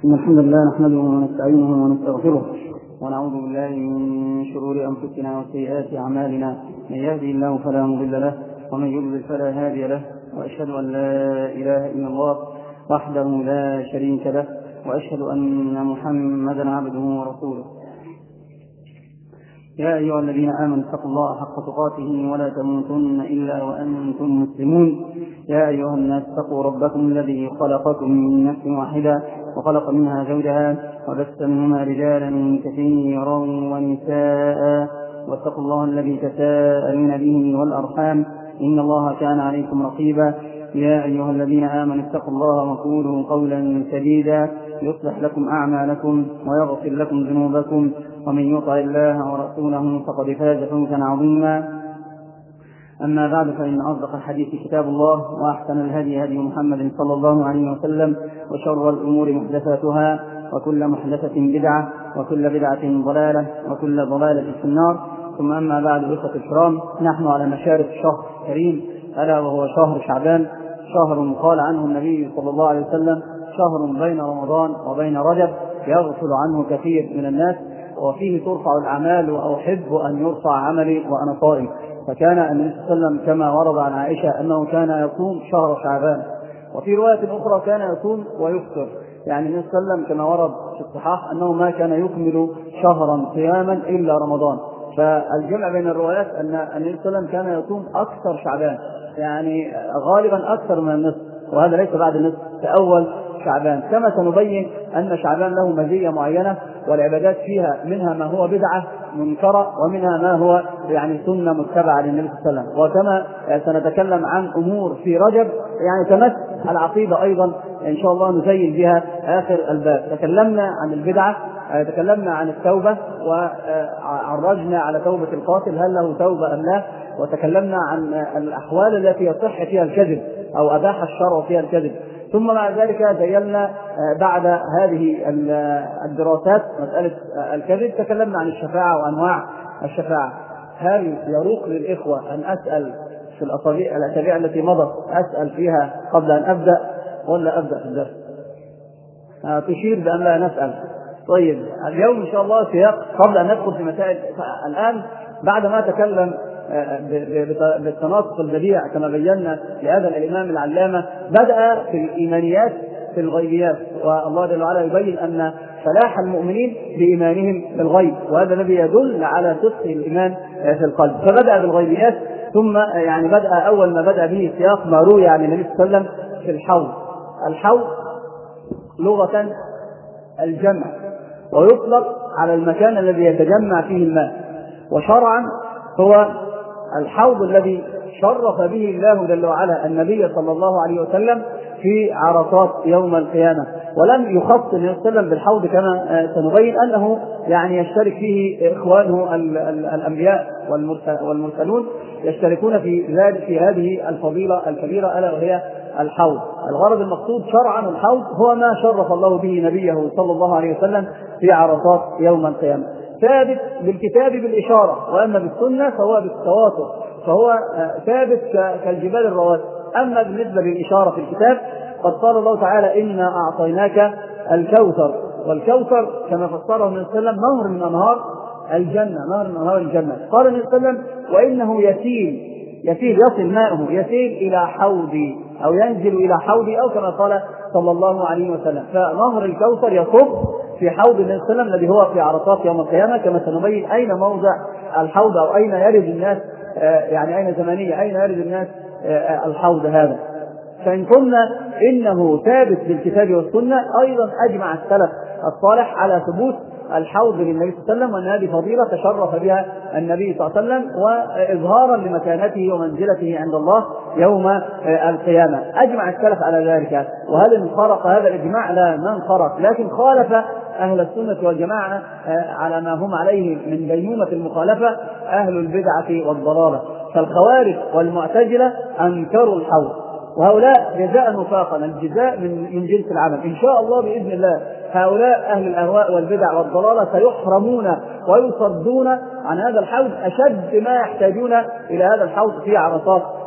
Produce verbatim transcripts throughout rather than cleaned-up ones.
إن الحمد لله نحمده ونستعينه ونستغفره ونعوذ بالله من شرور أنفسنا وسيئات أعمالنا. من يهدي الله فلا مضل له ومن يضلل فلا هادي له، وأشهد أن لا إله إلا الله وحده لا شريك له، وأشهد أن محمدا عبده ورسوله. يا أيها الذين آمنوا اتقوا الله حق تقاته ولا تموتن إلا وأنتم مسلمون. يا أيها الناس اتقوا ربكم الذي خلقكم من نفس واحدة وخلق منها زوجها وبث منهما رجالا كثيرا ونساء، واتقوا الله الذي تساءلون به والأرحام إن الله كان عليكم رقيبا. يا أيها الذين آمنوا اتقوا الله وقولوا قولا سديدا يصلح لكم أعمالكم ويغفر لكم ذنوبكم، ومن يطع الله ورسوله فقد فاز فوزا عظيما. أما بعد، فإن أصدق الحديث كتاب الله، وأحسن الهدي هدي محمد صلى الله عليه وسلم، وشر الأمور محدثاتها، وكل محدثة بدعة، وكل بدعة ضلالة، وكل ضلالة في النار. ثم أما بعد، إخوة الكرام، نحن على مشارف الشهر الكريم، ألا وهو شهر شعبان، شهر قال عنه النبي صلى الله عليه وسلم شهر بين رمضان وبين رجب يغفل عنه كثير من الناس، وفيه ترفع الأعمال، وأحب أن يرفع عملي وأنا صائم. فكان النبي صلى الله عليه وسلم كما ورد عن عائشة أنه كان يصوم شهر شعبان، وفي رواية أخرى كان يصوم ويفطر. يعني النبي صلى الله عليه وسلم كما ورد في الصحاح أنه ما كان يكمل شهرا صياما إلا رمضان. فالجمع بين الروايات أن النبي صلى الله عليه وسلم كان يصوم أكثر شعبان، يعني غالبا أكثر من النصف، وهذا ليس بعد النصف، في أول شعبان. كما سنبين أن شعبان له مزية معينة، والعبادات فيها منها ما هو بدعة منكرة، ومنها ما هو يعني سنة متبعة للنبي صلى الله عليه وسلم. وكما سنتكلم عن أمور في رجب يعني تمس العقيدة أيضا إن شاء الله نزين بها آخر الباب. تكلمنا عن البدعة، تكلمنا عن التوبة، وعرجنا على توبة القاتل هل له توبة أم لا، وتكلمنا عن الأحوال التي يصح فيها الكذب أو أباح الشرع فيها الكذب. ثم مع ذلك زينا بعد هذه الدراسات مسألة الكذب، تكلمنا عن الشفاعة وأنواع الشفاعة. هل يروق للإخوة أن أسأل في الأسابيع الأسابيع التي مضت أسأل فيها قبل أن أبدأ، ولا أبدأ في الدرس؟ تشير بأن لا نسأل. طيب، اليوم إن شاء الله سياق قبل أن ندخل في مسائل. الآن بعد ما تكلم بالتناسق البديع كما بينا لهذا الإمام العلامة، بدأ في الإيمانيات في الغيبيات، والله جل وعلا يبين أن فلاح المؤمنين بإيمانهم بالغيب، وهذا الذي يدل على صدق الإيمان في القلب. فبدأ بالغيبيات، ثم يعني بدأ أول ما بدأ به سياق ما روي عن النبي صلى الله عليه وسلم في الحوض. الحوض لغة الجمع، ويطلق على المكان الذي يتجمع فيه الماء، وشرعا هو الحوض الذي شرف به الله جل وعلا النبي صلى الله عليه وسلم في عرصات يوم القيامة. ولم يخص النبي صلى الله عليه وسلم بالحوض كما سنبين أنه يعني يشترك فيه إخوانه الأنبياء والمرسلون، يشتركون في ذلك في هذه الفضيلة الكبيرة ألا وهي الحوض. الغرض المقصود شرعا الحوض هو ما شرف الله به نبيه صلى الله عليه وسلم في عرصات يوم القيامة، ثابت بالكتاب بالإشارة، وأما بالسنة فهو بالتواتر، فهو ثابت كالجبال الرواسي. أما بالنسبة للإشارة في الكتاب قد قال الله تعالى إنا أعطيناك الكوثر، والكوثر كما فسره النبي صلى الله عليه وسلم نهر من أنهار الجنة، نهر من أنهار الجنة. قال النبي صلى الله عليه وسلم وإنه يسيل يسيل يصل ماؤه يسيل إلى حوضي أو ينزل إلى حوضي، أو كما قال صلى الله عليه وسلم. فنهر الكوثر يصب في حوض النبي صلى الله عليه وسلم الذي هو في عرصات يوم القيامة، كما سنبين أين موضع الحوض أو أين يرد الناس، يعني أين زمانية أين يرد الناس الحوض هذا. فإن قلنا إنه ثابت بالكتاب والسنة، أيضا أجمع السلف الصالح على ثبوت الحوض للنبي صلى الله عليه وسلم، وأن هذه فضيلة تشرف بها النبي صلى الله عليه وسلم، وإظهارا لمكانته ومنزلته عند الله يوم القيامة. أجمع السلف على ذلك. وهل انخرق هذا الإجماع؟ لا، ما انخرق، لكن خالف أهل السنة والجماعة على ما هم عليه من ديمومة المخالفة أهل البدعة والضلالة. فالخوارج والمعتزلة أنكروا الحوض، وهؤلاء جزاء وفاقا، الجزاء من جنس العمل إن شاء الله بإذن الله. هؤلاء أهل الأهواء والبدع والضلالة سيحرمون ويصدون عن هذا الحوض أشد ما يحتاجون إلى هذا الحوض في عرصات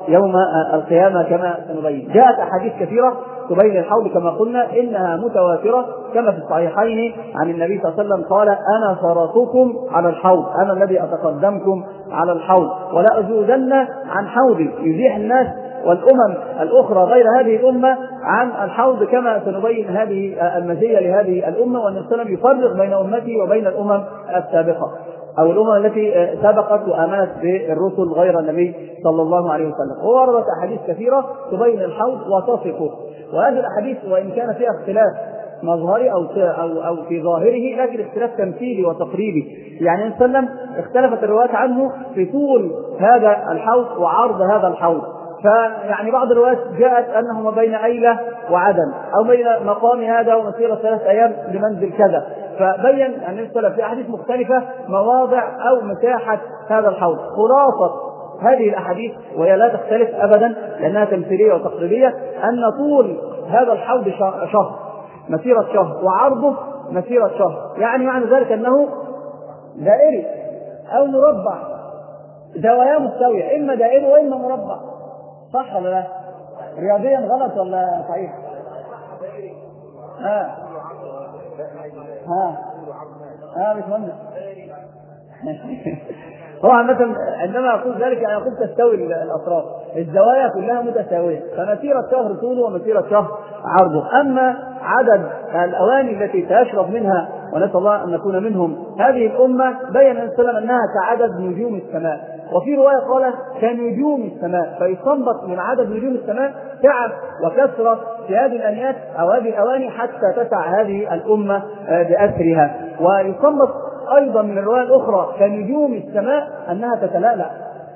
يوم القيامة كما سنبين. جاءت أحاديث كثيرة تبين الحوض كما قلنا إنها متواترة، كما في الصحيحين عن النبي صلى الله عليه وسلم قال: أنا فرطكم على الحوض، أنا الذي أتقدمكم على الحوض، ولا أزودن عن حوضي، يزيح الناس والأمم الأخرى غير هذه الأمة عن الحوض، كما سنبين هذه المزية لهذه الأمة، وأن السلام يفرق بين أمتي وبين الأمم السابقة أو الأمم التي سبقت وآمنت بالرسل غير النبي صلى الله عليه وسلم. ووردت أحاديث كثيرة تبين الحوض وتصفه، وهذه الأحاديث وإن كان فيها اختلاف مظهري أو أو أو في ظاهره، لكن اختلاف تمثيلي وتقريبي. يعني النبي صلى الله عليه وسلم اختلفت الروايات عنه في طول هذا الحوض وعرض هذا الحوض. فيعني بعض الروايات جاءت أنه ما بين أيلة وعدن، أو بين مقام هذا ومسيرة ثلاث أيام لمنزل كذا. فبين النبي صلى الله عليه وسلم في أحاديث مختلفة مواضع أو مساحة هذا الحوض. خلاصة هذه الأحاديث، وهي لا تختلف أبدا لأنها تمثيلية وتقريبية، أن طول هذا الحوض شهر، مسيرة شهر، وعرضه مسيرة شهر. يعني معنى ذلك أنه دائري أو مربع، زواياه مستوية، إما دائري وإما مربع. صح ولا لا؟ رياضيا غلط ولا صحيح؟ ها ها ها مش مهم. هو عامة عندما أقول ذلك يعني أقول تستوي الأطراف، الزوايا كلها متساوية، فمسيرة شهر طوله ومسيرة شهر عرضه. أما عدد الأواني التي سيشرب منها، ونسأل الله أن نكون منهم، هذه الأمة بين النبي صلى الله عليه وسلم أنها كعدد نجوم السماء، وفي رواية قال كنجوم السماء، فيستنبط من عدد نجوم السماء تعب وكثرة في هذه الأنيات أو هذه الأواني حتى تسع هذه الأمة بأسرها. ويستنبط أيضا من الرواية الأخرى كنجوم السماء أنها تتلألأ،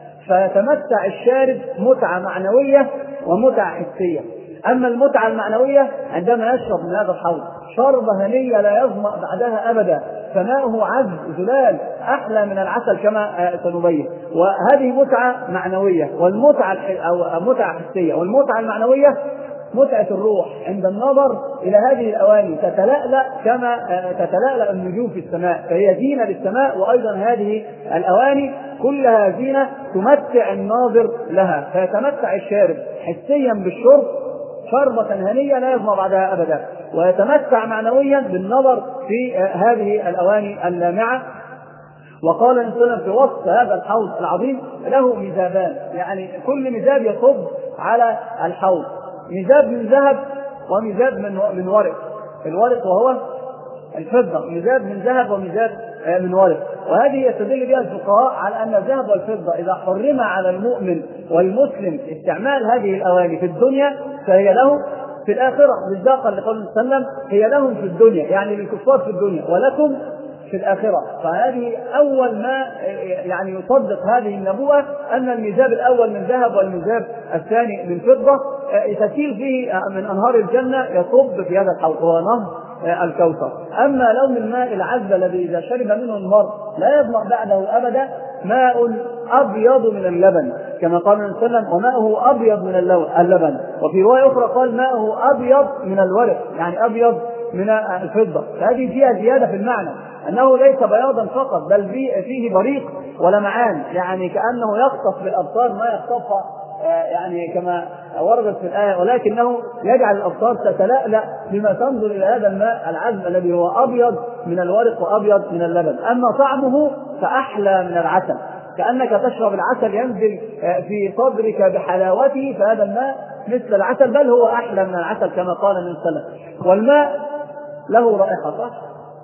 فيتمتع الشارب متعة معنوية ومتعة حسية. أما المتعة المعنوية عندما يشرب من هذا الحوض شربة هنية لا يظمأ بعدها أبدا، فماؤه عذب زلال أحلى من العسل كما سنبين. وهذه متعة معنوية، والمتعة أو متعة حسية. والمتعة المعنوية متعة الروح عند النظر إلى هذه الأواني تتلألأ كما تتلألأ النجوم في السماء، فهي زينة للسماء. وأيضا هذه الأواني كلها زينة تمتع الناظر لها، فيتمتع الشارب حسيا بالشرب شربة هنية لا يظمأ بعدها أبدا، ويتمتع معنويا بالنظر في هذه الأواني اللامعة. وقال النبي صلى الله عليه وسلم في وصف هذا الحوض العظيم: له ميزابان، يعني كل ميزاب يصب على الحوض، ميزاب من ذهب وميزاب من من ورق، الورق وهو الفضة، ميزاب من ذهب وميزاب من ورق. وهذه يستدل بها الفقهاء على أن الذهب والفضة إذا حرم على المؤمن والمسلم استعمال هذه الأواني في الدنيا فهي له في الآخرة، مصداقا لقول النبي صلى الله عليه وسلم: هي لهم في الدنيا، يعني للكفار في الدنيا، ولكم في الآخرة. فهذه أول ما يعني يصدق هذه النبوة أن الميزاب الأول من ذهب والميزاب الثاني من فضة تسيل فيه من أنهار الجنة يصب في هذا الحوض، وهو نهر الكوثر. أما لون الماء العذب الذي إذا شرب منه المرء لا يظمأ بعده أبدا، ماء أبيض من اللبن، كما قال النبي صلى الله عليه وسلم: وماءه أبيض من اللبن. وفي رواية أخرى قال: ماءه أبيض من الورق، يعني أبيض من الفضة. فهذه فيها زيادة في المعنى، أنه ليس بياضا فقط بل فيه بريق ولمعان، يعني كأنه يخطف بالأبصار ما يخطفها يعني كما وردت في الآية، ولكنه يجعل الأبصار تتلألأ بما تنظر إلى هذا الماء العذب الذي هو أبيض من الورق وأبيض من اللبن. أما طعمه فأحلى من العسل، كأنك تشرب العسل ينزل في صدرك بحلاوته، فهذا الماء مثل العسل بل هو أحلى من العسل كما قال النبي صلى الله عليه وسلم. والماء له رائحة، صح؟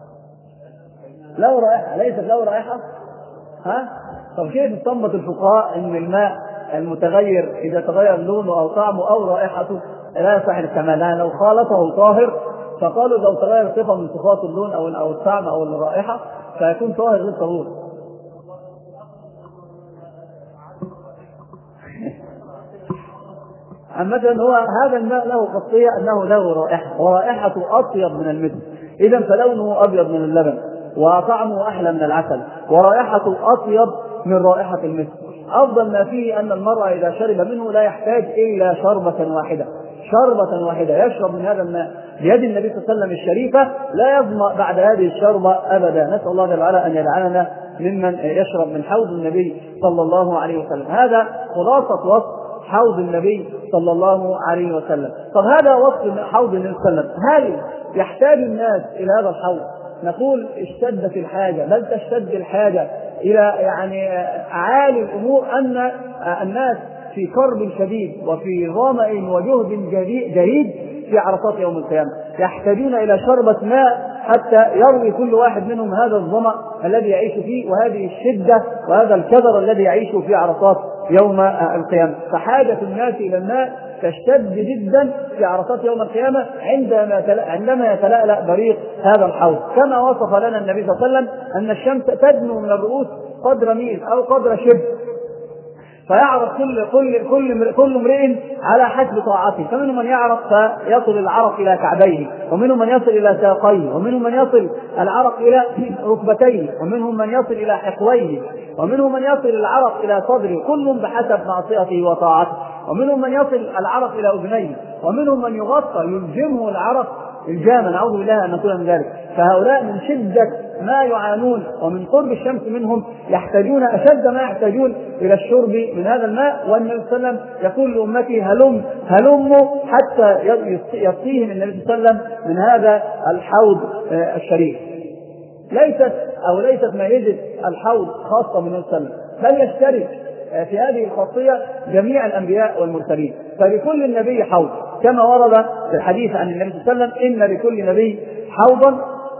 له رائحة، ليست له رائحة؟ ها؟ طب كيف استنبط الفقهاء ان الماء المتغير اذا تغير لونه او طعمه او رائحته لا يصح للكمال؟ لو خالطه طاهر فقالوا لو تغير صفه من صفات اللون او او الطعم او الرائحه فيكون طاهر غير طهور. مثلا هو هذا الماء له خاصيه انه له رائحه، ورائحته اطيب من المسك، اذا فلونه ابيض من اللبن، وطعمه أحلى من العسل، ورائحته أطيب من رائحة المسك. أفضل ما فيه أن المرء إذا شرب منه لا يحتاج إلا شربة واحدة، شربة واحدة يشرب من هذا الماء بيد النبي صلى الله عليه وسلم الشريفة، لا يظمأ بعد هذه الشربة أبدا. نسأل الله جل وعلا أن يجعلنا ممن يشرب من حوض النبي صلى الله عليه وسلم. هذا خلاصة وصف حوض النبي صلى الله عليه وسلم. طب هذا وصف حوض النبي صلى الله عليه وسلم، هل يحتاج الناس إلى هذا الحوض؟ نقول اشتدت الحاجة، بل تشتد الحاجة إلى يعني أعالي الأمور، أن الناس في كرب شديد وفي ظمأ وجهد جديد في عرصات يوم القيامة، يحتاجون إلى شربة ماء حتى يروي كل واحد منهم هذا الظمأ الذي يعيش فيه وهذه الشدة وهذا الكدر الذي يعيش في عرصات يوم القيامة. فحاجة الناس إلى الماء تشتد جدا في عرصات يوم القيامة عندما عندما يتلألأ بريق هذا الحوض، كما وصف لنا النبي صلى الله عليه وسلم أن الشمس تدنو من الرؤوس قدر ميل أو قدر شبر، فيعرف كل كل كل كل امرئ على حسب طاعته، فمنهم من يعرف فيصل العرق الى كعبيه، ومنهم من يصل الى ساقيه، ومنهم من يصل العرق الى ركبتيه، ومنهم من يصل الى حقويه، ومنهم من يصل العرق الى صدره، كل بحسب معصيته وطاعته، ومنهم من يصل العرق الى اذنيه، ومنهم من يغطى يلجمه العرق الجامع، نعوذ بالله ان نكون من ذلك. فهؤلاء من شدة ما يعانون ومن قرب الشمس منهم يحتاجون أشد ما يحتاجون إلى الشرب من هذا الماء. والنبي صلى الله عليه وسلم يقول لأمتي هلم هلموا حتى يسقيهم النبي صلى الله عليه وسلم من هذا الحوض الشريف. ليست أو ليست ميزة الحوض خاصة من النبي صلى الله عليه وسلم، بل يشترك في هذه الخاصية جميع الأنبياء والمرسلين، فلكل نبي حوض، كما ورد في الحديث عن النبي صلى الله عليه وسلم إن لكل نبي حوضا.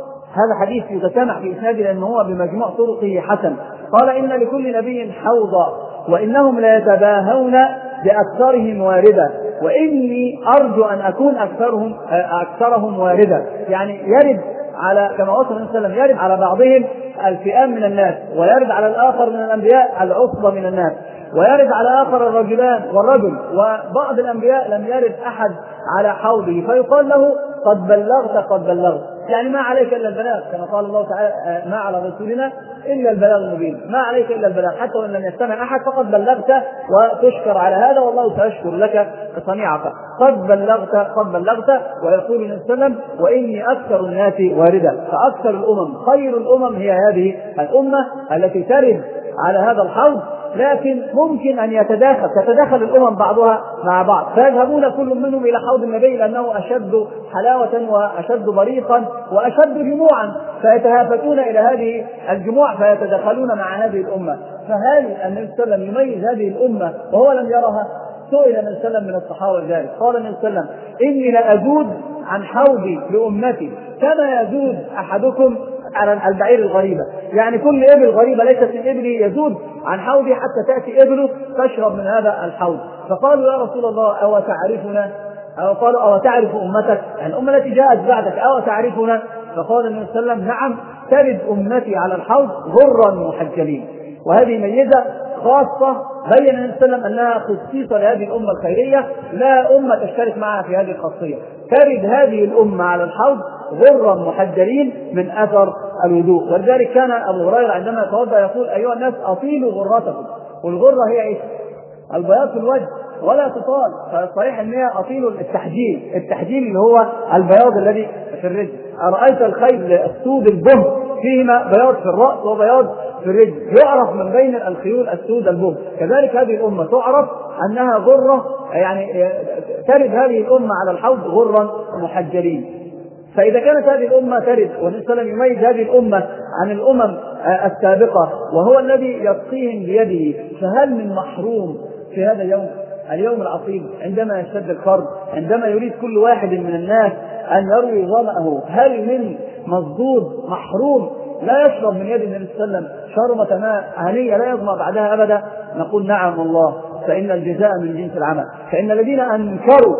هذا حديث يتسامح في إسناده لأنه هو بمجموع طرقه حسن. قال إن لكل نبي حوضا وإنهم لا يتباهون بأكثرهم واردة وإني أرجو أن أكون أكثرهم أكثرهم واردة. يعني يرد على كما وصف النبي صلى الله عليه وسلم يرد على بعضهم الفئام من الناس، ويرد على الآخر من الأنبياء العصبة من الناس، ويرد على آخر الرجلان والرجل، وبعض الأنبياء لم يرد أحد على حوضه فيقال له قد بلغت قد بلغت، يعني ما عليك إلا البلاغ، كما قال الله تعالى ما على رسولنا إلا البلاغ المبين، ما عليك إلا البلاغ، حتى وإن لم يستمع أحد فقد بلغت وتشكر على هذا والله سيشكر لك صنيعك. قد بلغت قد بلغت. ويقول النبي صلى الله عليه وسلم وإني أكثر الناس واردة، فأكثر الأمم خير الأمم هي هذه الأمة التي ترد على هذا الحوض، لكن ممكن أن يتداخل تتداخل الأمم بعضها مع بعض، فيذهبون كل منهم إلى حوض النبي لأنه أشد حلاوة وأشد بريقا وأشد جموعا، فيتهافتون إلى هذه الجموع فيتدخلون مع هذه الأمة. فهل النبي صلى الله عليه وسلم يميز هذه الأمة وهو لم يرها؟ سئل النبي صلى الله عليه وسلم من الصحابة ذلك، قال النبي صلى الله عليه وسلم إني لأزود عن حوضي لأمتي كما يزود أحدكم على البعير الغريبة، يعني كل إبل غريبة ليست من إبلي يزود عن حوضي حتى تأتي إبله تشرب من هذا الحوض. فقالوا يا رسول الله أو تعرفنا، أو قالوا أو تعرف أمتك، يعني الأمة التي جاءت بعدك أو تعرفنا؟ فقال النبي صلى الله عليه وسلم نعم ترد أمتي على الحوض غرا محجلين. وهذه ميزة خاصة بين النبي صلى الله عليه وسلم أنها خصيصة لهذه الأمة الخيرية، لا أمة تشترك معها في هذه الخاصية. ترد هذه الأمة على الحوض غرا محجلين من أثر الوضوء. ولذلك كان أبو هريرة عندما يتوضأ يقول أيها الناس أطيلوا غرتكم، والغرة هي إيه؟ البياض في الوجه ولا تطال، فالصحيح أن هي أطيلوا التحجيل، التحجيل اللي هو البياض الذي في الرجل. أرأيت الخيل السود البهم فيهما بياض في الرأس وبياض في الرجل، يعرف من بين الخيول السود البهم. كذلك هذه الأمة تعرف أنها غرة، يعني ترد هذه الأمة على الحوض غرا محجلين. فإذا كانت هذه الأمة ترد والنبي صلى الله عليه وسلم يميز هذه الأمة عن الأمم السابقة وهو الذي يسقيهم بيده، فهل من محروم في هذا اليوم اليوم العصيب عندما يشتد الكرب، عندما يريد كل واحد من الناس أن يروي ظمأه، هل من مصدود محروم لا يشرب من يد النبي صلى الله عليه وسلم شربة ماء هنية لا يظمأ بعدها أبدا؟ نقول نعم والله، فإن الجزاء من جنس العمل. فإن الذين أنكروا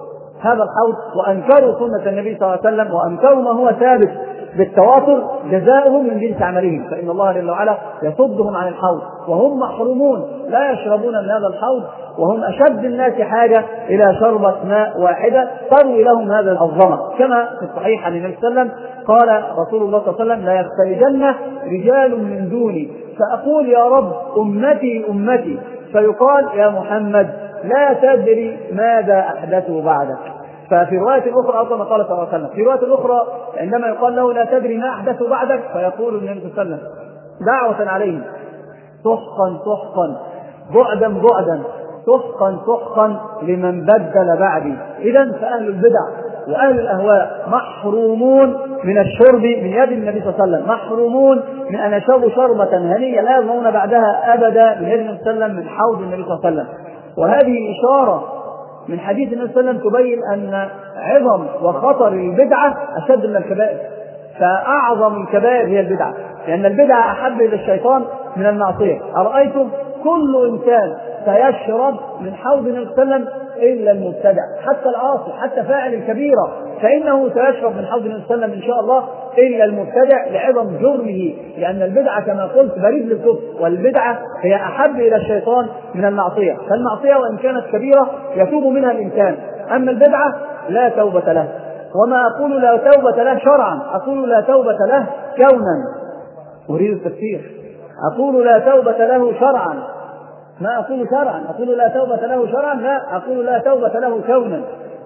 هذا الحوض وأنكروا سنة النبي صلى الله عليه وسلم وأنكروا ما هو ثابت بالتواتر جزاؤهم من جنس عملهم، فإن الله جل وعلا يصدهم عن الحوض وهم محرومون لا يشربون من هذا الحوض، وهم أشد الناس حاجة إلى شربة ماء واحدة تروي لهم هذا الظمأ. كما في الصحيح عن النبي صلى الله عليه وسلم قال رسول الله صلى الله عليه وسلم لا يختلجن رجال من دوني فأقول يا رب أمتي أمتي، فيقال يا محمد لا تدري ماذا أحدثوا بعدك. ففي رواية أخرى أو كما قال صلى الله عليه وسلم في رواية أخرى عندما يقال له لا تدري ما أحدثوا بعدك فيقول النبي صلى الله عليه وسلم دعوة عليهم سحقا سحقا بعدا بعدا سحقا سحقا لمن بدل بعدي. إذن فأهل البدع وأهل الأهواء محرومون من الشرب من يد النبي صلى الله عليه وسلم، محرومون من أن يشربوا شربة هنية لا يظنون بعدها أبدا من يد النبي صلى الله عليه وسلم من حوض النبي صلى الله عليه وسلم. وهذه إشارة من حديث النبي صلى الله عليه وسلم تبين أن عظم وخطر البدعة أشد من الكبائر، فأعظم الكبائر هي البدعة، لأن البدعة أحب إلى الشيطان من المعصية. أرأيتم كل إنسان سيشرب من حوض النبي صلى الله عليه وسلم إلا المبتدع، حتى العاصي حتى فاعل الكبيرة فإنه سيشرب من حوض النبي صلى الله عليه وسلم إن شاء الله إلا المبتدع لعظم جرمه، لأن البدعة كما قلت بريد للكفر، والبدعة هي أحب إلى الشيطان من المعصية. فالمعصية وإن كانت كبيرة يتوب منها الإنسان، أما البدعة لا توبة له. وما أقول لا توبة له شرعا، أقول لا توبة له كونا، أريد التفسير. أقول لا توبة له شرعا، ما أقول شرعا، أقول لا توبة له شرعا، لا أقول لا توبة له كونا.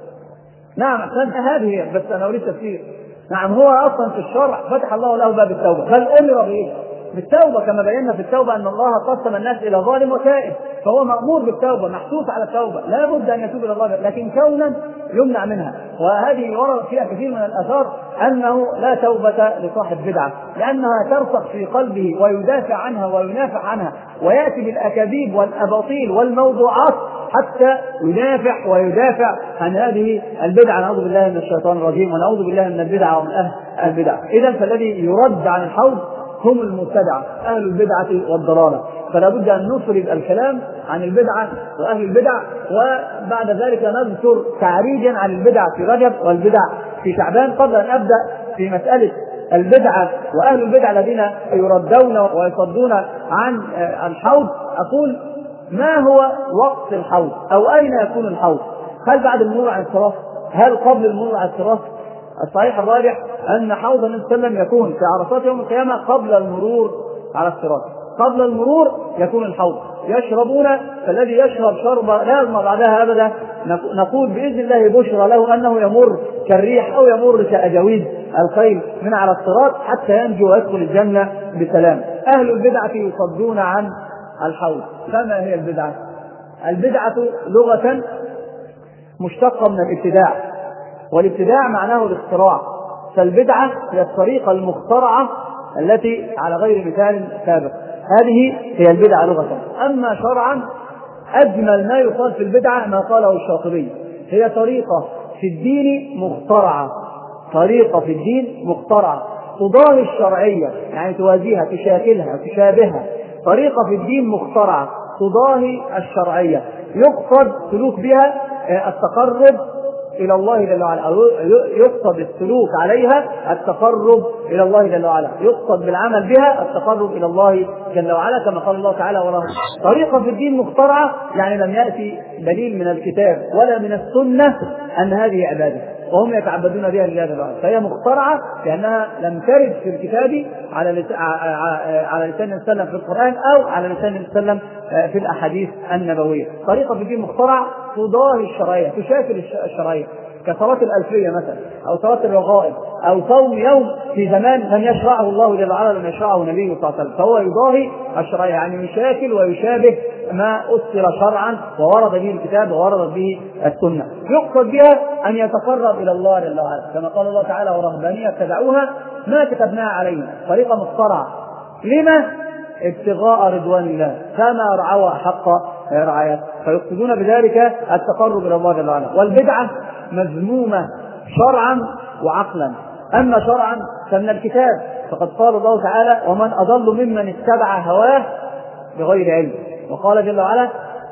نعم هذه بس أنا أريد تفسير. نعم هو أصلا في الشرع فتح الله له باب التوبة، بل أمر بإيه؟ بالتوبة، كما بينا في التوبة أن الله قسم الناس إلى ظالم وتائب، فهو مأمور بالتوبة، محسوس على التوبة، لا بد أن يتوب إلى الله، لكن كونا يمنع منها. وهذه ورد فيها كثير من الآثار أنه لا توبة لصاحب بدعة، لأنها ترسخ في قلبه ويدافع عنها وينافع عنها، ويأتي بالأكاذيب والأباطيل والموضوعات حتى ينافع ويدافع عن هذه البدعة. نعوذ بالله من الشيطان الرجيم، ونعوذ بالله من البدعة ومن أهل البدع. إذن فالذي يرد عن الحوض هم المبتدعة أهل البدعة والضلالة. فلا بد أن نفرد الكلام عن البدعة وأهل البدع، وبعد ذلك نذكر تعريجا عن البدع في رجب والبدع في شعبان، قبل أن أبدأ في مسألة البدعة وأهل البدع الذين يردون ويصدون عن الحوض. أقول ما هو وقت الحوض أو أين يكون الحوض؟ هل بعد المرور على الصراط؟ هل قبل المرور على الصراط؟ الصحيح الراجح أن حوض النبي صلى الله عليه وسلم يكون في عرصات يوم القيامة قبل المرور على الصراط، قبل المرور يكون الحوض، يشربون، فالذي يشرب شربة لا يظمأ بعدها أبدا نقول بإذن الله بشرى له أنه يمر كالريح أو يمر كأجاويد الخيل من على الصراط حتى ينجو ويدخل الجنة بسلام. أهل البدعة يصدون عن الحوض. فما هي البدعة؟ البدعة لغة مشتقة من الابتداع، والابتداع معناه الاختراع، فالبدعة هي الطريقة المخترعة التي على غير مثال سابق، هذه هي البدعة لغة. أما شرعا أجمل ما يقال في البدعة ما قاله الشاطبي، هي طريقة في الدين مخترعة، طريقة في الدين مخترعة تضاهي الشرعية، يعني توازيها تشاكلها تشابهها، طريقة في الدين مخترعة تضاهي الشرعية، يقصد سلوك بها التقرب إلى الله جل وعلا، أو يقصد السلوك عليها التقرب إلى الله جل وعلا، يقصد بالعمل بها التقرب إلى الله جل وعلا، كما قال الله تعالى وراه طريقة في الدين مخترعة، يعني لم يأتي دليل من الكتاب ولا من السنة أن هذه عبادة وهم يتعبدون بها لله جل وعلا، فهي مخترعة لأنها لم ترد في الكتاب على لسان على لسان النبي صلى الله عليه وسلم في القرآن أو على لسان النبي صلى الله عليه وسلم في الأحاديث النبوية. طريقة في الدين مخترعة تضاهي الشرعية تشاكل الشرعية، كصلاة الألفية مثلا، أو صلاة الرغائب، أو صوم يوم في زمان لم يشرعه الله جل وعلا، لم يشرعه نبيه صلى الله عليه وسلم، فهو يضاهي الشرعية، يعني يشاكل ويشابه ما أسر شرعا وورد به الكتاب وورد به السنة، يقصد بها أن يتقرب إلى الله جل وعلا، كما قال الله تعالى ورهبانية ابتدعوها ما كتبناها عليهم، طريقة مخترعة، لما؟ ابتغاء رضوان الله، فما رعوها حق رعايته، فيقصدون بذلك التقرب إلى الله جل وعلا. والبدعة مذمومة شرعا وعقلا. أما شرعا فمن الكتاب، فقد قال الله تعالى ومن أضل ممن اتبع هواه بغير علم، وقال جل وعلا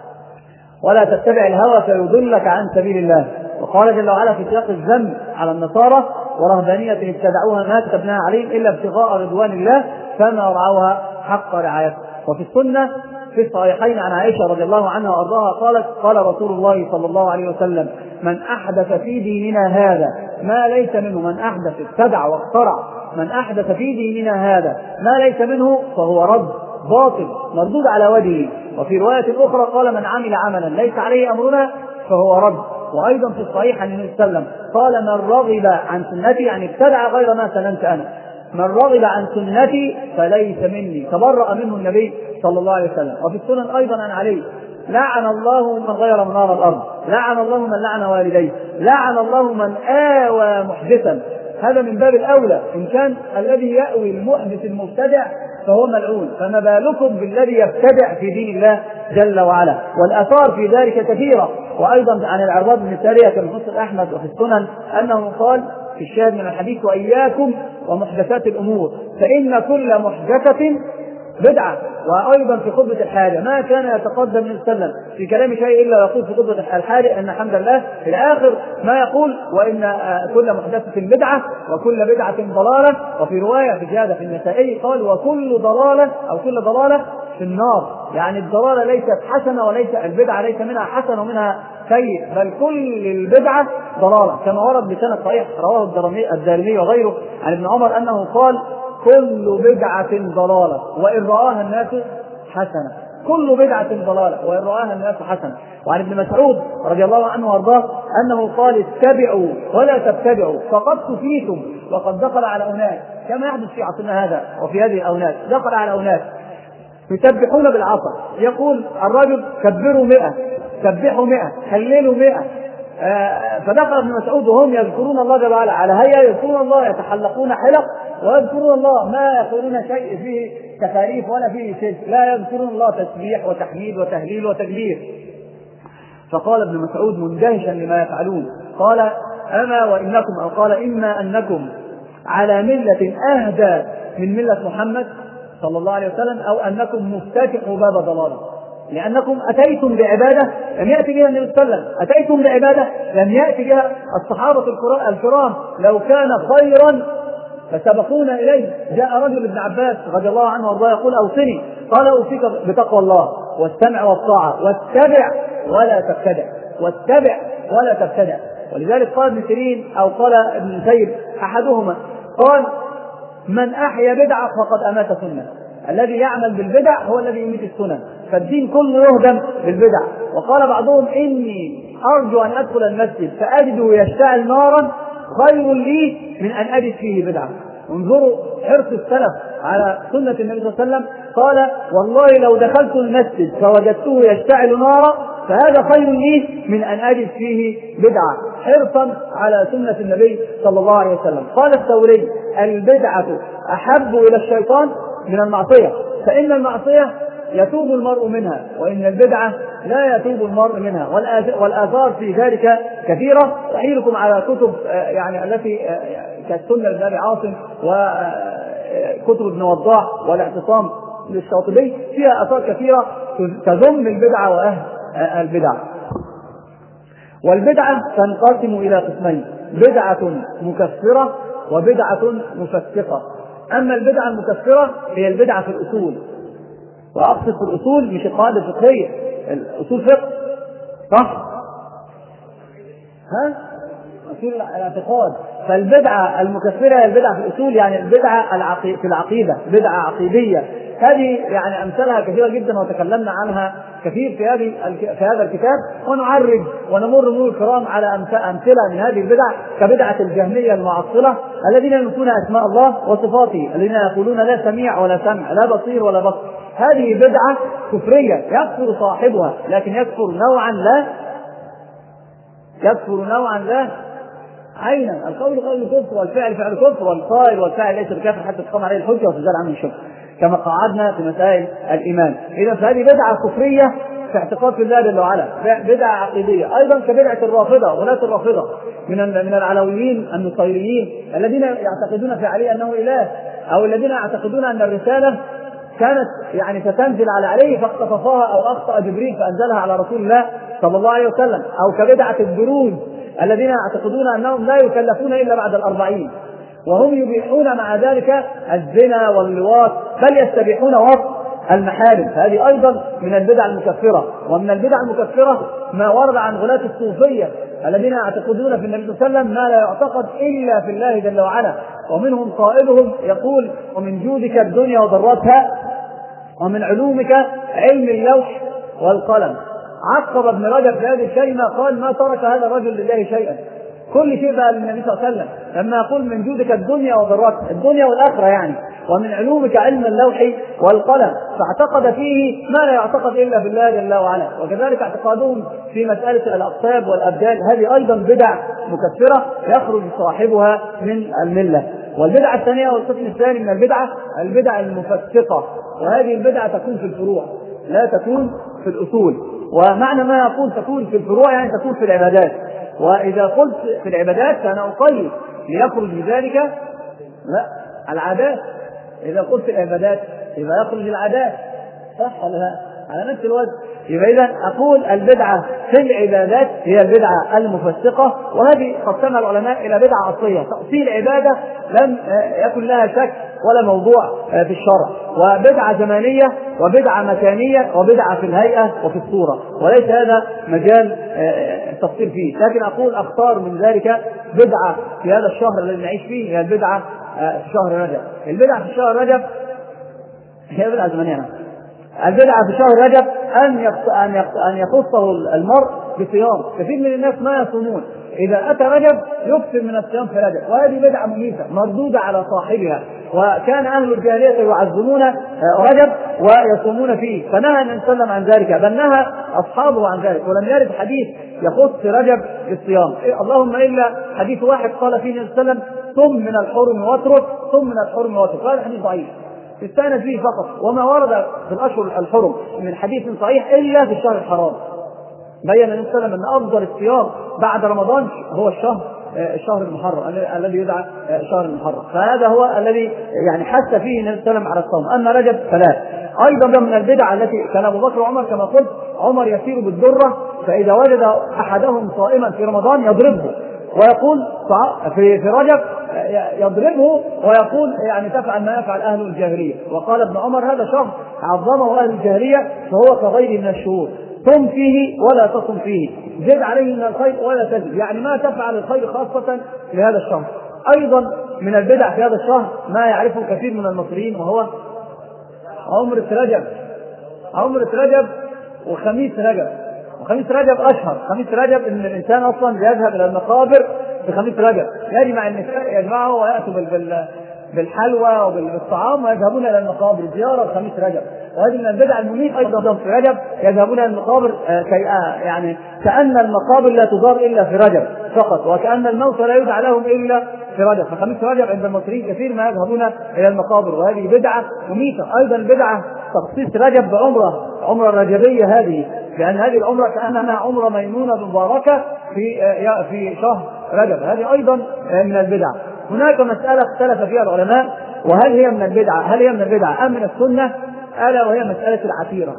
ولا تتبع الهوى فيضلك عن سبيل الله، وقال جل وعلا في سياق الذم على النصارى ورهبانية ابتدعوها ما كتبناها عليهم إلا ابتغاء رضوان الله فما رعوها حق رعايته. وفي السنة في الصحيحين عن عائشة رضي الله عنها وأرضاها قالت قال رسول الله صلى الله عليه وسلم من أحدث في ديننا هذا ما ليس منه، من أحدث ابتدع واخترع، من أحدث في ديننا هذا ما ليس منه فهو رد باطل مردود على وجهه. وفي رواية أخرى قال من عمل عملا ليس عليه أمرنا فهو رد. وأيضا في الصحيح عن النبي صلى الله عليه وسلم قال من رغب عن سنتي، يعني ابتدع غير ما سننت أنا، من رغب عن سنتي فليس مني، تبرأ منه النبي صلى الله عليه وسلم. وفي السنن أيضا عن علي لعن الله من غير منار الأرض، لعن الله من لعن والديه، لعن الله من آوى محدثا. هذا من باب الأولى، إن كان الذي يأوي المحدث المبتدع فهو ملعون، فما بالكم بالذي يبتدع في دين الله جل وعلا. والآثار في ذلك كثيرة. وأيضا عن العرباض بن سارية كما في مسند أحمد وفي السنن أنه قال في الشاهد من الحديث: وإياكم ومحدثات الأمور فإن كل محدثة بدعة. وأيضا في خطبة الحاجة ما كان يتقدم من السلم في كلام شيء إلا يقول في خطبة الحاجة أن الحمد لله في الآخر ما يقول: وإن كل محدثة بدعة وكل بدعة ضلالة. وفي رواية في زيادة في النسائي قال: وكل ضلالة أو كل ضلالة في النار. يعني الضلالة ليست حسنة، وليس البدعة ليس منها حسن ومنها سيء، بل كل البدعة ضلالة، كما ورد بسند صحيح رواه الدارمي وغيره عن ابن عمر أنه قال: كل بدعة ضلالة وإن رآها الناس حسنة. كل بدعة ضلالة وإن رآها الناس حسنة. وعن ابن مسعود رضي الله عنه وارضاه أنه قال: اتبعوا ولا تبتدعوا فقد كفيتم. وقد دخل على أناس كما يحدث في عصرنا هذا وفي هذه الأوناس، دخل على أناس يسبحون بالعصا، يقول الرجل: كبروا مئة، سبحوا مئة، هللوا مئة. آه فدخل ابن مسعود وهم يذكرون الله جل وعلا على هيئة يذكرون الله، يتحلقون حلق ويذكرون الله، ما يقولون شيء فيه تكاليف ولا فيه شيء، لا يذكرون الله تسبيح وتحميد وتهليل وتكبير. فقال ابن مسعود مندهشا لما يفعلون، قال: أما وإنكم، أو قال: إما أنكم على ملة أهدى من ملة محمد صلى الله عليه وسلم، أو أنكم مفتتحوا باب ضلاله. لأنكم أتيتم بعبادة لم يأتي بها النبي صلى الله عليه وسلم، أتيتم بعبادة لم يأتي بها الصحابة الكرام. لو كان خيرا فسبقونا إليه. جاء رجل ابن عباس رضي الله عنه وارضاه يقول: أوصني. قال: أوصيك بتقوى الله والسمع والطاعة، واتبع ولا تبتدع، واتبع ولا تبتدع. ولذلك قال ابن سيرين أو قال ابن المسيب أحدهما قال: من أحيا بدعة فقد أمات سنة. الذي يعمل بالبدع هو الذي يميت السنن، فالدين كله يهدم بالبدع. وقال بعضهم: إني أرجو أن أدخل المسجد فأجده يشتعل نارا خير لي من أن أجد فيه بدعة. انظروا حرص السلف على سنة النبي صلى الله عليه وسلم. قال: والله لو دخلت المسجد فوجدته يشتعل نارا فهذا خير لي من أن أجد فيه بدعة، حرصا على سنة النبي صلى الله عليه وسلم. قال الثوري: البدعة أحب إلى الشيطان من المعصية، فإن المعصية يتوب المرء منها، وإن البدعة لا يتوب المرء منها. والآثار في ذلك كثيرة. أحيلكم على كتب يعني التي كالسنة لابن أبي عاصم وكتب ابن وضاح والاعتصام للشاطبي، فيها آثار كثيرة تذم البدعة وأهل البدع. والبدعة تنقسم إلى قسمين: بدعة مكفرة وبدعة مفسقة. أما البدعة المكفرة هي البدعة في الأصول، وأقصد في الأصول مش القواعد الفقهية، الأصول فقه، صح؟ ها؟ أصول الاعتقاد. فالبدعة المكفرة هي البدعة في الأصول، يعني البدعة في العقيدة، بدعة عقيدية. هذه يعني أمثالها كثيرة جدا وتكلمنا عنها كثير في هذه في هذا الكتاب، ونعرج ونمر مرور الكرام على أمثلة من هذه البدع، كبدعة الجهمية المعطلة الذين ينفون أسماء الله وصفاته، الذين يقولون لا سميع ولا سمع، لا بصير ولا بصر. هذه بدعة كفرية يكفر صاحبها، لكن يكفر نوعا لا يكفر نوعا لا عينا. القول قول كفر، والفعل فعل كفر، والقائل والفاعل ليس بكافر حتى تقام عليه الحجة وتزال عنه الشبهة، كما قعدنا في مسائل الإيمان. إذا فهذه بدعة كفرية في اعتقاد في الله جل وعلا، بدعة عقيدية. أيضا كبدعة الرافضة، ولاة الرافضة من من العلويين النصيريين الذين يعتقدون في علي أنه إله، أو الذين يعتقدون أن الرسالة كانت يعني ستنزل على عليه فاقتطفها أو أخطأ جبريل فأنزلها على رسول الله صلى الله عليه وسلم. أو كبدعة الدروز الذين يعتقدون أنهم لا يكلفون إلا بعد الأربعين، وهم يبيحون مع ذلك الزنا واللواط، بل يستبيحون وصف المحارم. هذه أيضا من البدع المكفرة. ومن البدع المكفرة ما ورد عن غلاة الصوفية الذين يعتقدون في النبي صلى الله عليه وسلم ما لا يعتقد إلا في الله جل وعلا. ومنهم قائلهم يقول: ومن جودك الدنيا وضرتها، ومن علومك علم اللوح والقلم. عقب ابن رجب في هذه الكلمة قال: ما ترك هذا الرجل لله شيئا، كل شيء بقى للنبي صلى الله عليه وسلم. لما يقول من جودك الدنيا وضرتها، الدنيا والآخرة يعني، ومن علومك علم اللوح والقلم، فاعتقد فيه ما لا يعتقد إلا بالله جل وعلا. وكذلك اعتقادهم في مسألة الأقطاب والأبدال، هذه أيضا بدع مكفرة يخرج صاحبها من الملة. والبدعة الثانية والقسم الثاني من البدعة البدع المفسقة، وهذه البدعة تكون في الفروع لا تكون في الأصول. ومعنى ما يقول تكون في الفروع يعني تكون في العبادات، وإذا قلت في العبادات فأنا أقيد ليخرج بذلك لا العادات، إذا قلت في العبادات يبقى يخرج العادات، صح ولا لا؟ على نفس الوجه. يبقى إذا أقول البدعة في العبادات هي البدعة المفسقة، وهذه قسمها العلماء إلى بدعة أصلية تأصيل عبادة لم يكن لها شك ولا موضوع في الشرع، وبدعة زمانية وبدعة مكانية وبدعة في الهيئة وفي الصورة، وليس هذا مجال التفصيل فيه. لكن أقول أختار من ذلك بدعة في هذا الشهر الذي نعيش فيه هي البدعة في شهر رجب. البدعة في شهر رجب هي بدعة زمانية. البدعة في شهر رجب أن أن يخصه المرء بصيام. كثير من الناس ما يصومون، إذا أتى رجب يكثر من الصيام في رجب، وهذه بدعة مميتة مردودة على صاحبها. وكان أهل الجاهلية يعظمون رجب ويصومون فيه، فنهى النبي صلى الله عليه وسلم عن ذلك، بل نهى أصحابه عن ذلك، ولم يرد حديث يخص رجب بالصيام، اللهم إلا حديث واحد قال فيه النبي صلى الله عليه وسلم صم من الحرم واترك، صم من الحرم واترك، هذا حديث ضعيف استند فيه فقط، وما ورد في الأشهر الحرم من حديث صحيح إلا في الشهر الحرام. بين النبي صلى الله عليه وسلم أن أفضل الصيام بعد رمضان هو الشهر الشهر المحرم الذي يدعى شهر المحرم، فهذا هو الذي يعني حث فيه النبي صلى الله عليه وسلم على الصوم. أما رجب فلا. أيضا من البدع التي كان أبو بكر وعمر كما قلت، عمر يسير بالدرة، فإذا وجد أحدهم صائما في رمضان يضربه ويقول في في رجب يضربه ويقول يعني تفعل ما يفعل أهل الجاهلية. وقال ابن عمر هذا شهر عظمه أهل الجاهلية فهو كغيره من الشهور، صم فيه ولا تصم فيه، زد عليه من الخير ولا تزد، يعني ما تفعل الخير خاصة في هذا الشهر. أيضا من البدع في هذا الشهر ما يعرفه كثير من المصريين وهو عمرة رجب. عمرة رجب وخميس رجب. وخميس رجب أشهر. خميس رجب إن الإنسان أصلا يذهب إلى المقابر في خميس رجب، يجمع النساء يجمعوا ويأتوا بال بالحلوى وبالطعام ويذهبون إلى المقابر زيارة خميس رجب. وهذه من البدع المميت أيضا في رجب، يذهبون إلى المقابر كي يعني كأن المقابر لا تزار إلا في رجب فقط، وكأن الموت لا يدعى لهم إلا في رجب. فخميس رجب عند المصريين كثير ما يذهبون إلى المقابر، وهذه بدعة مميتة. أيضا بدعة تخصيص رجب بعمرة، عمرة رجبية هذه، لأن هذه العمرة كأنها عمرة ميمونة مباركة في في شهر رجب، هذه أيضا من البدع. هناك مسألة اختلف فيها العلماء، وهل هي من البدعة هل هي من البدعة أم من السنة؟ ألا وهي مسألة العتيرة.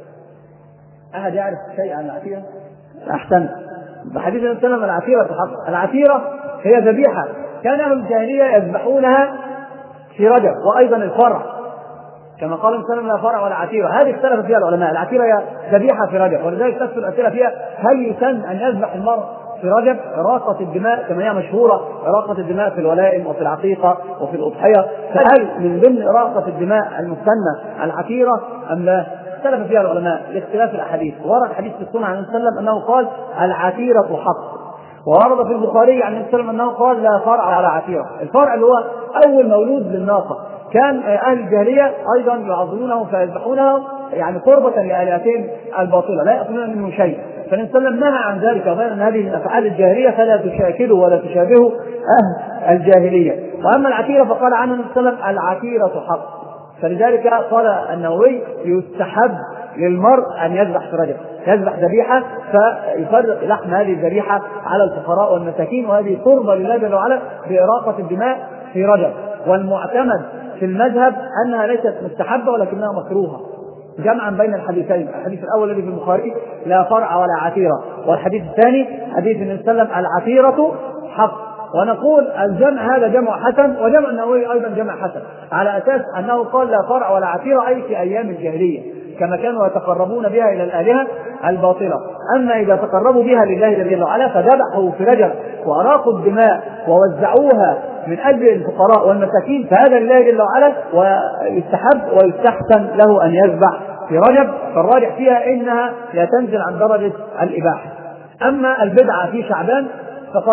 أحد يعرف شيء عن العتيرة؟ أحسن. بحديث النبي صلى الله عليه وسلم العتيرة حق. العتيرة هي ذبيحة كان أهل الجاهلية يذبحونها في رجب، وأيضا الفرع كما قال النبي صلى الله عليه وسلم لا فرع ولا عتيرة، هذه اختلف فيها العلماء. العتيرة هي ذبيحة في رجب، ولذلك تكثر الأسئلة فيها هل يسن أن يذبح المرء في رجب إراقة الدماء كما هي مشهورة إراقة الدماء في الولائم وفي العقيقة وفي الأضحية، فهل من ضمن إراقة الدماء المسنة العتيرة أم لا؟ اختلف فيها العلماء لاختلاف الأحاديث. ورد حديث في السنة عن النبي صلى الله عليه وسلم أنه قال العتيرة حق، وورد في البخاري عن النبي صلى الله عليه وسلم أنه قال لا فرع ولا عتيرة. الفرع اللي هو أول مولود للناقة، كان أهل الجاهلية أيضا يعظمونه فيذبحونه يعني قربة لآلهتهم الباطلة لا يأكلون منه شيء، فالنبي صلى الله عليه وسلم نهى عن ذلك، غير أن هذه من أفعال الجاهلية فلا تشاكلوا ولا تشابهوا أهل الجاهلية. وأما العتيرة فقال عنه النبي صلى الله عليه وسلم العتيرة حق، فلذلك قال النووي يستحب للمرء أن يذبح في رجب، يذبح ذبيحة فيفرق لحم هذه الذبيحة على الفقراء والمساكين، وهذه قربة لله جل وعلا بإراقة الدماء في رجب. والمعتمد في المذهب أنها ليست مستحبة ولكنها مكروهة، جمعا بين الحديثين، الحديث الأول الذي في البخاري لا فرع ولا عتيرة، والحديث الثاني حديث النبي صلى الله عليه وسلم العتيرة حق. ونقول الجمع هذا جمع حسن، وجمع النووي أيضا جمع حسن، على أساس أنه قال لا فرع ولا عتيرة أي في أيام الجاهلية كما كانوا يتقربون بها إلى الآلهة الباطلة. أما إذا تقربوا بها لله جل وعلا فذبحوا في رجب وأراقوا الدماء ووزعوها من أجل الفقراء والمساكين فهذا لله جل وعلا، ويستحب ويستحسن له أن يذبح في رجب، فالراجح فيها إنها لا تنزل عن درجة الإباحة. أما البدعة في شعبان فقد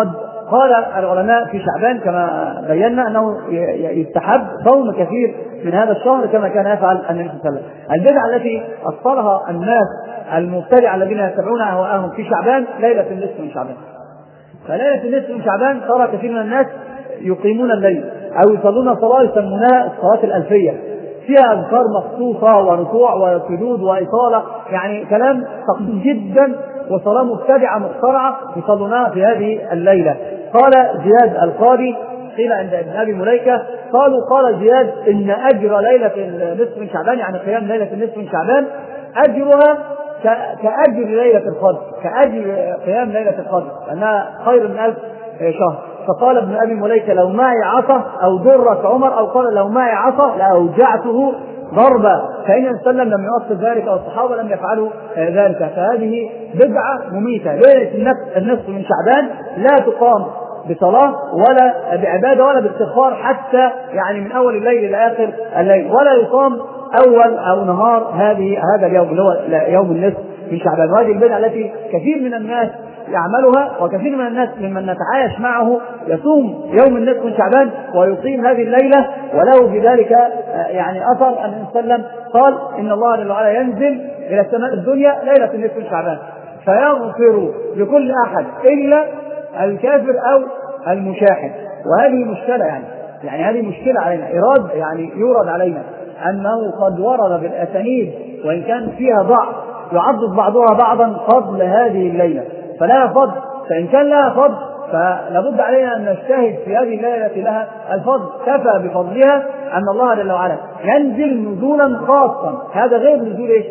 قال العلماء في شعبان كما بينا أنه يستحب صوم كثير من هذا الشهر كما كان يفعل النبي صلى الله عليه وسلم. البدعة التي أصلها الناس المبتدعة الذين يتبعون أهواءهم في شعبان ليلة النصف من شعبان. فليلة النصف من شعبان صار كثير من الناس يقيمون الليل أو يصلون صلاة يسمونها الصلاة الألفية، فيها أذكار مخصوصة وركوع وسجود وإطالة، يعني كلام ثقيل جدا وصلاة مبتدعة مخترعة يصلونها في هذه الليلة. قال زياد القاضي قيل عند ابن أبي مليكة قالوا قال زياد إن أجر ليلة النصف من شعبان يعني قيام ليلة النصف من شعبان أجرها كأجر ليلة القدر، كأجر قيام ليلة القدر لأنها خير من ألف شهر. فقال ابن أبي مليكة لو معي عصا أو درة عمر، أو قال لو معي عصا لأوجعته ضربا، فإن النبي صلى الله عليه وسلم لم يؤصل ذلك أو الصحابة لم يفعلوا ذلك. فهذه بدعة مميتة. ليلة النصف من شعبان لا تقام بصلاة ولا بعبادة ولا باستغفار حتى يعني من أول الليل إلى آخر الليل، ولا يقام أول أو نهار هذه هذا اليوم اللي هو يوم النصف من شعبان. وهذه البدعة التي كثير من الناس يعملها، وكثير من الناس ممن نتعايش معه يصوم يوم النصف من شعبان ويقيم هذه الليلة، وله بذلك يعني أثر أن النبي صلى الله عليه وسلم قال إن الله جل وعلا ينزل إلى السماء الدنيا ليلة النصف من شعبان فيغفر لكل أحد إلا الكافر أو المشاحن. وهذه مشكلة يعني يعني هذه مشكلة علينا، إراد يعني يورد علينا أنه قد ورد بالأسانيد وإن كان فيها ضعف يعضد بعضها بعضا فضل هذه الليلة، فلا فضل، فإن كان لها فضل فلابد علينا أن نجتهد في هذه الليلة لها الفضل. كفى بفضلها أن الله جل وعلا ينزل نزولا خاصا، هذا غير نزول إيش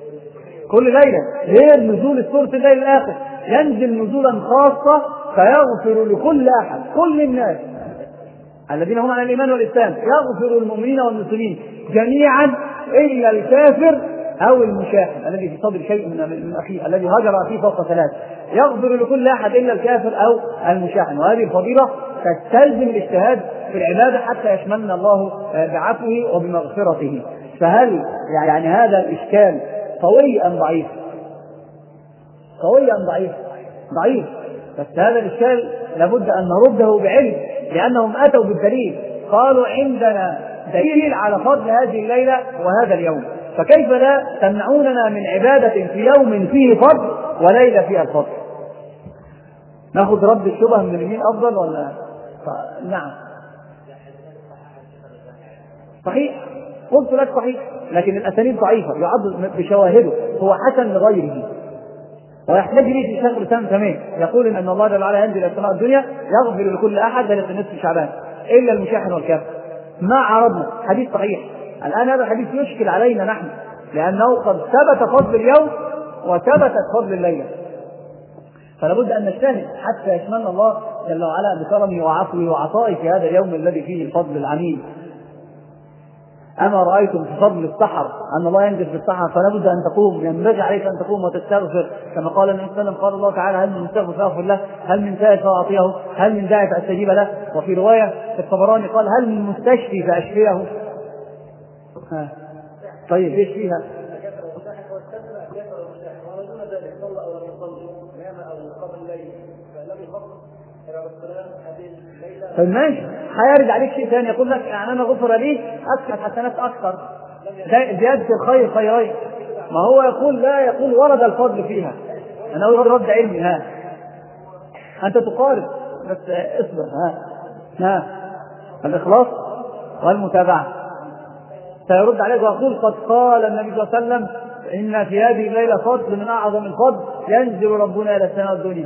كل ليلة، غير نزول الثلث الليل الآخر، ينزل نزولا خاصة فيغفر لكل أحد، كل الناس الذين هم على الإيمان والإسلام، يغفر المؤمنين والمسلمين جميعا إلا الكافر أو المشاحن الذي في صدر شيء من أخيه الذي هجر فيه فوق ثلاث، يغفر لكل أحد إلا الكافر أو المشاحن. وهذه الفضيلة تستلزم الاجتهاد في العبادة حتى يشملنا الله بعفوه وبمغفرته. فهل يعني هذا الإشكال قوي أم ضعيف؟ قوي أم ضعيف؟ ضعيف. بس هذا الإشكال لابد أن نرده بعلم، لأنهم أتوا بالدليل، قالوا عندنا دليل على فضل هذه الليلة وهذا اليوم، فكيف لا تمنعوننا من عبادة في يوم فيه فضل وليلة فيها الفضل؟ نأخذ رد الشبه من اليمين أفضل ولا؟ ف... نعم صحيح، قلت لك صحيح، لكن الأسانيد ضعيفة يعض بشواهده، هو حسن لغيره. ويحتاج لي في شيخ الإسلام تمام يقول إن الله جل وعلا ينزل إلى السماء الدنيا يغفر لكل أحد ليلة النصف شعبان إلا المشاحن والكافر. ما عرضنا حديث صحيح، الآن هذا الحديث يشكل علينا نحن لأنه قد ثبت فضل اليوم وثبتت فضل الليلة، فلابد أن نجتهد حتى يشملنا الله جل وعلا بكرمه وعفوه وعطائه في هذا اليوم الذي فيه الفضل العميم. أما رأيتم في فضل السحر أن الله ينزل في السحر فلابد أن تقوم، ينبغي عليك أن تقوم وتستغفر كما قال النبي صلى الله عليه وسلم، قال الله تعالى هل من مستغفر فأغفر له، هل من سائل فأعطيه، هل من داعي فأستجيب له. وفي رواية في الطبراني قال هل من مستشفي فأشفيه. ها. طيب ايش فيها؟ طيب ماشي، هيرد عليك شيء ثاني يقول لك يعني انا غفر لي اكثر حسنات اكثر زيادة الخير خيرين، ما هو يقول لا، يقول ورد الفضل فيها. انا اقول رد علمي، ها انت تقارب بس اصبر. ها ها الاخلاص والمتابعة. سيرد عليك ويقول قد قال النبي صلى الله عليه وسلم إن في هذه الليلة فضل من أعظم الفضل ينزل ربنا إلى السماء الدنيا.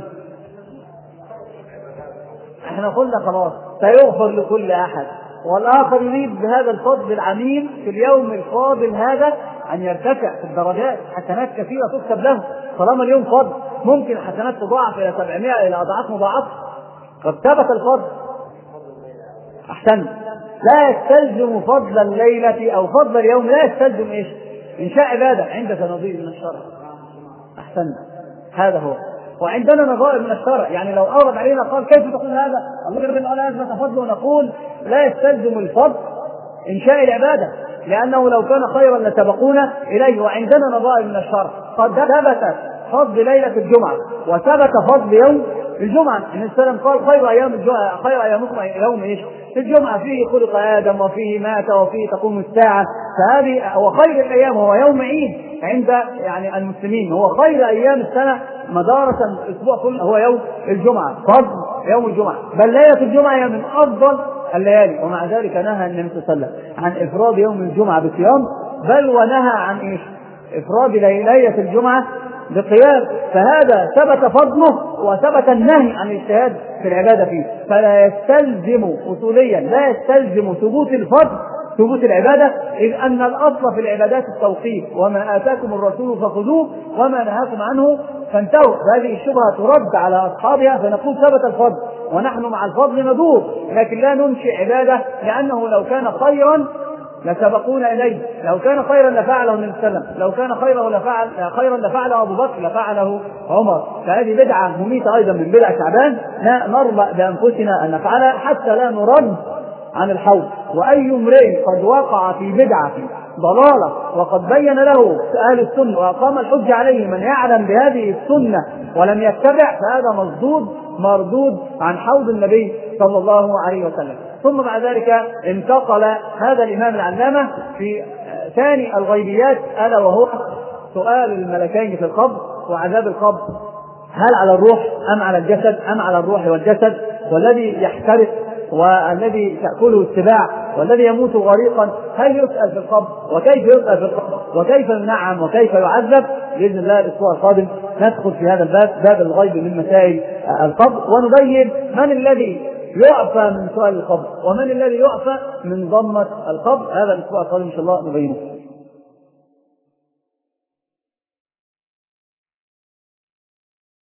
احنا قلنا خلاص سيغفر لكل أحد، والآخر يريد بهذا الفضل العميم في اليوم الفاضل هذا أن يرتفع في الدرجات، حسنات كثيرة تكتب له طالما اليوم فضل، ممكن حسنات تضاعف إلى سبعمائة إلى أضعاف مضاعفة، قد ثبت الفضل. أحسن، لا يستلزم فضل الليلة أو فضل اليوم، لا يستلزم إيش؟ إنشاء عبادة عندك نظير من الشرع. أحسن، هذا هو. وعندنا نظائر من الشرع، يعني لو أورد علينا قال كيف تقول هذا؟ الله جل وعلا أثبت فضله، ونقول لا يستلزم الفضل إنشاء العبادة، لأنه لو كان خيرا لسبقونا إليه. وعندنا نظائر من الشرع، قد ثبت فضل ليلة الجمعة وثبت فضل يوم الجمعة. النبي صلى الله عليه وسلم قال خير أيام الجمعة، خير أيامكم يوم إيش؟ الجمعة، فيه خلق آدم وفيه مات وفيه تقوم الساعة، فهذه هو خير الأيام، هو يوم عيد عند يعني المسلمين، هو خير أيام السنة مدارة الأسبوع كله هو يوم الجمعة، فضل يوم الجمعة، بل ليلة الجمعة هي من أفضل الليالي. ومع ذلك نهى النبي صلى الله عليه وسلم عن إفراد يوم الجمعة بصيام، بل ونهى عن إيش؟ إفراد ليلة الجمعة بقيام. فهذا ثبت فضله وثبت النهي عن الاجتهاد في العبادة فيه، فلا يستلزم أصوليا لا يستلزم ثبوت الفضل ثبوت العبادة، إذ أن الأصل في العبادات التوقيف، وما آتاكم الرسول فخذوه وما نهاكم عنه فانتهوا. هذه الشبهة ترد على أصحابها، فنقول ثبت الفضل ونحن مع الفضل ندور، لكن لا ننشئ عبادة، لأنه لو كان خيرا لسبقونا إليه، لو كان خيرا لفعله النبي صلى الله عليه وسلم، لو كان خيرا لفعل خيرا لفعله أبو بكر لفعله عمر. فهذه بدعة مميتة أيضا من بدع شعبان، لا نرضى بأنفسنا أن نفعلها حتى لا نرد عن الحوض. وأي امرئ قد وقع في بدعة ضلالة وقد بين له أهل السنة وأقام الحجة عليه من يعلم بهذه السنة ولم يتبع، فهذا مردود مردود عن حوض النبي صلى الله عليه وسلم. ثم بعد ذلك انتقل هذا الإمام العلامة في ثاني الغيبيات، ألا وهو سؤال الملكين في القبر وعذاب القبر، هل على الروح أم على الجسد أم على الروح والجسد، والذي يحترق والذي تأكله السباع والذي يموت غريقا هل يسأل في القبر، وكيف يسأل في القبر، وكيف ينعم وكيف يعذب. بإذن الله الأسبوع القادم ندخل في هذا الباب، باب الغيب من مسائل القبر، ونبين من الذي يعفى من سؤال القبر ومن الذي يعفى من ضمة القبر. هذا الأسبوع القادم إن شاء الله نبينه.